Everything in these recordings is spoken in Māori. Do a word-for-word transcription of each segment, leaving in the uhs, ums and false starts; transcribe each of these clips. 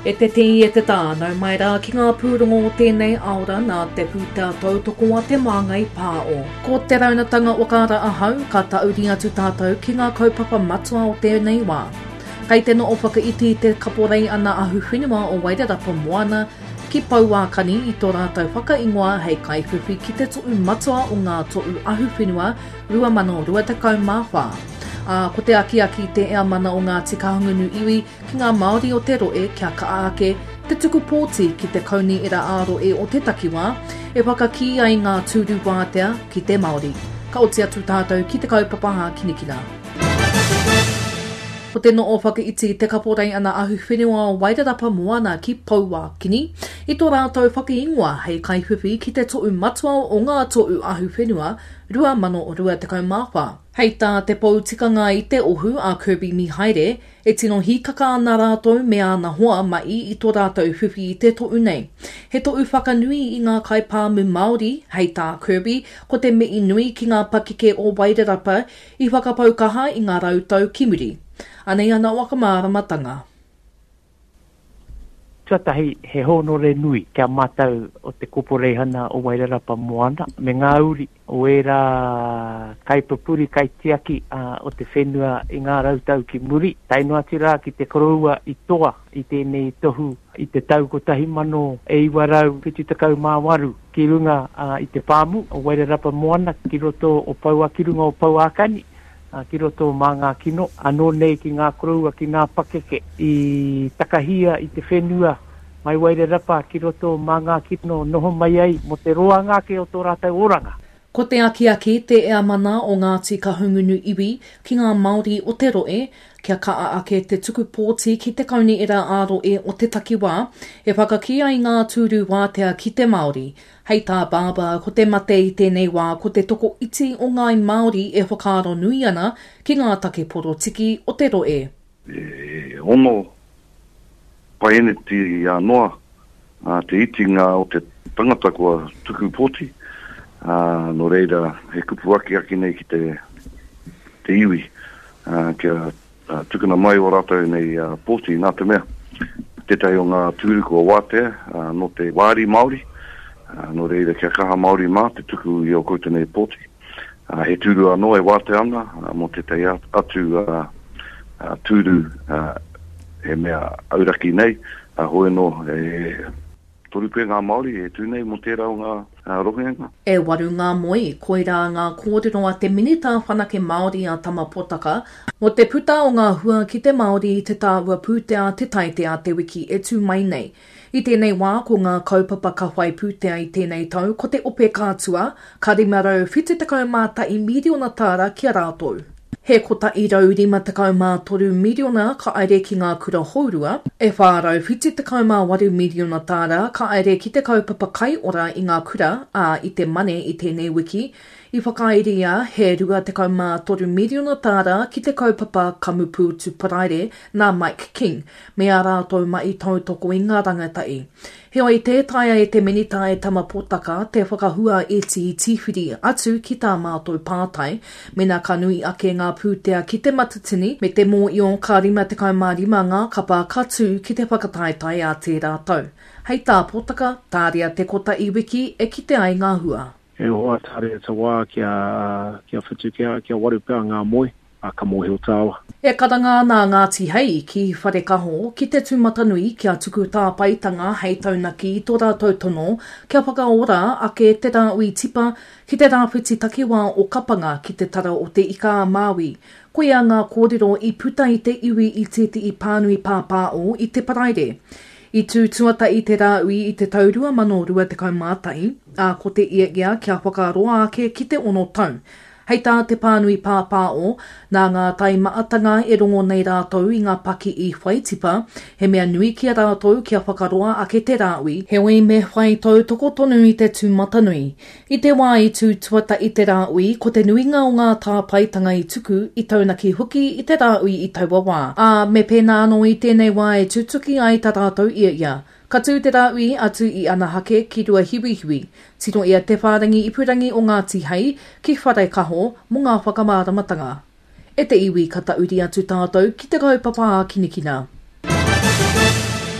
E te te e te tānau mai rā ki ngā pūrongo o tēnei aura nā te pūtea tau toko a te māngai pāo. Ko te raunatanga o kāra ahau, ka tauri atu tātou ki ngā kaupapa matua o tēnei wā. Kei te no o whakaiti te kaporei ana ahu whenua o Wairarapa Moana, ki Pauākani i tō rātou whakaingoa hei kaiwhiwhi ki te to'u matua o ngā to'u ahu whenua rua mano rua tekau mā whā. Uh, ko te aki aki te ea mana o ngā tikahungunu iwi ki ngā Māori o te roe kia kaake te tuku pōti ki te kauni ira aro e o te takiwā e waka ki ai ngā tūru wātea ki te Māori. Ka oti atu tātou ki te kaupapa kinikina. Ko te no o whakaiti te kaporei ana ahu whenua o Wairarapa Moana ki Pauākini i tō rātou whakaingoa hei kaiwhiwhi ki te to'u matua o ngā to'u ahu whenua rua mano o rua tekau māwha. Hei tā te poutikanga i te ohu a Kirby Mihaere, e tino hikaka ana rātou me ana hoa mai i tō rātou whiwhi i te to'u nei. He to'u whakanui i ngā kaipāmu Māori, hei tā Kirby, ko te mei nui ki ngā pakike o Wairarapa i whakapaukaha i ngā rautau kimuri. Anei ana wakamāramatanga. Tuatahi he honore nui kia mātau o te koporei hana o Wairarapa Moana. Me ngā uri o era kai papuri, kai tiaki uh, o te whenua i ngā rautau ki muri. Tainua tira ki te koroua i toa i tēnei tohu i te tau ko tahi mano e iwarau whitu takau mā waru ki runga uh, i te pāmu o Wairarapa Moana ki roto o Paua ki runga o Pauākani. Uh, ki roto mā ngā kino, anō nei ki ngā koroua ki ngā pakeke i takahia i te whenua mai Wairarapa ki roto mā ngā kino noho mai ai mo te roa ngāke o tō rātou oranga. Ko te aki aki te ea mana o ngā tikahungunu iwi ki ngā Māori o te roe, kia kaa ake te tuku pōti ki te kauni ira aro e o te takiwā, e whakaki ai ngā tūru wātea ki te Māori. Hei tā bāba, ko te mate i tēnei wā, ko te toko iti o ngai Māori e whakaaro nui ana ki ngā take poro tiki o te roe. E ono paene ti anoa, uh, te iti ngā o te tangata kua tuku pōti, uh, no reira he kupu aki aki nei ki te, te iwi, uh, kia uh, tukuna mai o rātou nei uh, pōti nā te mea. Te tai o ngā tūru kua wātea, uh, no te wāri Māori, Uh, no reira kia kaha Māori mā, te tuku i o kouta nei pōti. Uh, he tūru anō e wāte ana, uh, mo te tei atu uh, uh, tūru uh, he mea auraki nei, uh, hoe no e torupe ngā Māori e tūnei mo tērā o ngā uh, rohenga. E waru ngā moi, koira ngā kōrero a te minita whanake Māori a Tamapotaka, mo te puta o ngā hua ki te Māori te tāua pūtea te taite a te wiki e tū mai nei. I tēnei wā, ko ngā kaupapa ka whai pūtea i tēnei tau, ko te ope kātua, ka rimarau whitu tekau mā tai miliona tāra ki a rātou. He kota i rau rima tekau mā toru miliona ka aere ki ngā kura haurua, e whārau whitu tekau mā waru miliona tāra ka aere ki te kaupapa kai ora i ngā kura, a i te mane i tēnei wiki, i whakairia he rua tekau mā toru miliona tāra ki te kaupapa Kamupu Tuparaire nā Mike King, me a rātou mai tautoko i ngā rangatai. Heoi tētaia e te minita e Tamapotaka te whakahua e ti tīwhiri atu ki tā mātou pātai, mena ka nui ake ngā pūtea ki te matatini, me te mō i o ka rima tekau mā rima ngā kapa katu ki te whakataetai a te rātou. Hei tā potaka, tāria te kota i wiki e ki te ai ngā hua. E hoa tāre ta wā kia, kia whitu kia, kia waru pēr ngā moi, a ka mō heo tāwa. E karanga nā Ngāti hei ki whare kaho, ki te tūmata nui kia tuku tā paitanga hei taunaki i tō rātou tono, kia whakaora ake te rāui tipa ki te rāwhiti takiwā o kapanga ki te tara o te ika Māui. Koia ngā kōrero i puta i te iwi i te te i pānui pāpāo i te paraire. I tū tuata i te rāui i te taurua mano rua te kaumātai, a ko te ia kia whakaroa ake ki te ono tau. Hei tā te pānui pāpāo, nā ngā tai maatanga e rongo nei rātou i ngā paki i whaitipa, he mea nui kia rātou kia whakaroa ake te rāui, he oi me whai tau toko tonu i te tūmata nui. I te wā i tū tuata i te rāui, ko te nuinga o ngā tāpaitanga i tuku i taunaki huki i te rāui i taua wā. A me pēnā anō i tēnei wā e tūtuki ai tā rātou ia ia. Ka tū te rāui atu i ana hake ki rua hiwi hiwi. Tino ia te whārangi ipurangi o Ngāti hei ki whare kaho mo ngā whakamāramatanga. E te iwi ka tauri atu tātou ki te kaupapa kinikina.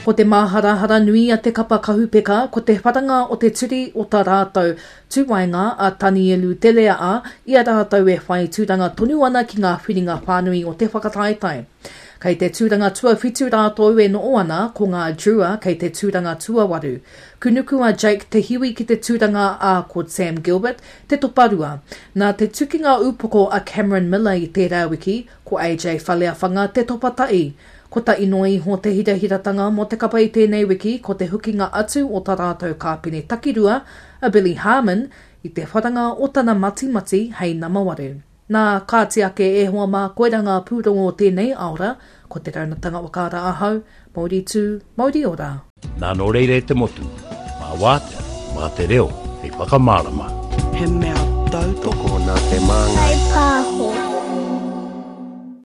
Ko te maharahara nui a te kapa kahupeka, ko te wharanga o te turi o tā rātou tūwainga a Tanielu Telea a, ia rātou e whai tūranga tonu ana ki ngā whiringa whānui o te whakataetai. Kei te tūranga tua whitu rātou e no ana ko ngā drua kei te tūranga tua waru. Kunuku a Jake te hiwi ki te tūranga a ko Sam Gilbert, te toparua. Nā te tukinga upoko a Cameron Miller i te rāwiki, ko A J Whaleawhanga te topatai. Ko ta inoi ho te hirahiratanga mo te kapa i tēnei wiki, ko te hukinga atu o tā rātou kāpine takirua, a Billy Harmon, i te wharanga o tana mati mati hei namawaru. Nā kāti ake e hoa mā koiranga pūrongo o tēnei aora, ko te raunatanga o kāra ahau, Māori tū, Māori ora. Nā no reire te motu, mā wātea, mā te reo, hei whakamārama. He mea tau toko nā te māngai. Hei pāho.